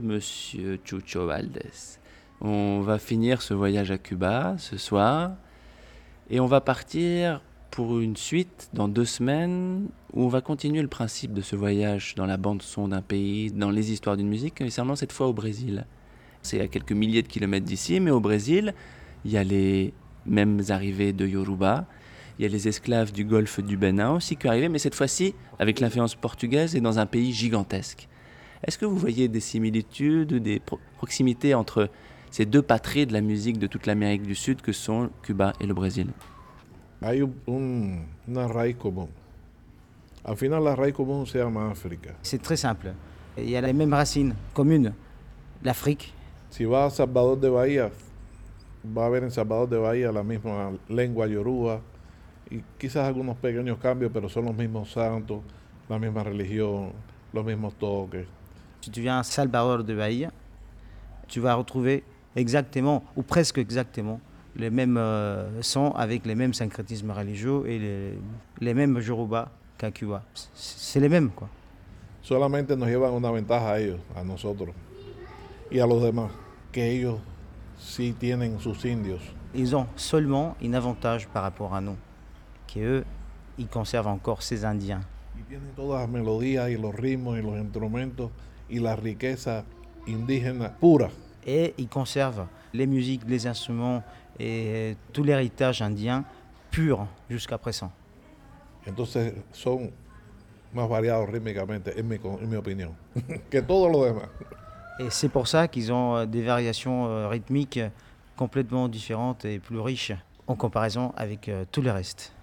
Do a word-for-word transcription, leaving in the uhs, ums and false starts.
Monsieur Chucho Valdés. On va finir ce voyage à Cuba ce soir et on va partir pour une suite dans deux semaines où on va continuer le principe de ce voyage dans la bande-son d'un pays, dans les histoires d'une musique, mais seulement cette fois au Brésil. C'est à quelques milliers de kilomètres d'ici, mais au Brésil, il y a les mêmes arrivées de Yoruba, il y a les esclaves du golfe du Bénin aussi qui arrivent, mais cette fois-ci avec l'influence portugaise et dans un pays gigantesque. Est-ce que vous voyez des similitudes, des pro- proximités entre ces deux patries de la musique de toute l'Amérique du Sud que sont Cuba et le Brésil? Hay un, un- una raíz común. Al final la raíz común se llama África. C'est très simple. Il y a les mêmes racines communes. L'Afrique, Si vas a Salvador de Bahía, va a ver en Salvador de Bahía la misma lengua yoruba y quizás algunos pequeños cambios, pero son los mismos santos, la misma religión, los mismos toques. si tu viens à Salvador de Bahia, tu vas retrouver exactement, ou presque exactement, les mêmes euh, sons avec les mêmes syncrétismes religieux et les, les mêmes Yoruba qu'à Cuba. C'est c'est les mêmes, quoi. Solamente nos llevan una ventaja a ellos, a nosotros y a los demás, que ellos sí tienen sus indios. Ils ont seulement un avantage par rapport à nous, qu'eux, ils conservent encore ces Indiens. Y tienen todas las melodías y los ritmos y los instrumentos y la riqueza indígena pura. Et ils conservent les musiques, les instruments et tout l'héritage indien pur jusqu'à présent. Entonces son más variados rítmicamente, en mi, en mi opinión, que todos los demás. Et c'est pour ça qu'ils ont euh, des variations euh, rythmiques complètement différentes et plus riches en comparaison avec euh, tout le reste.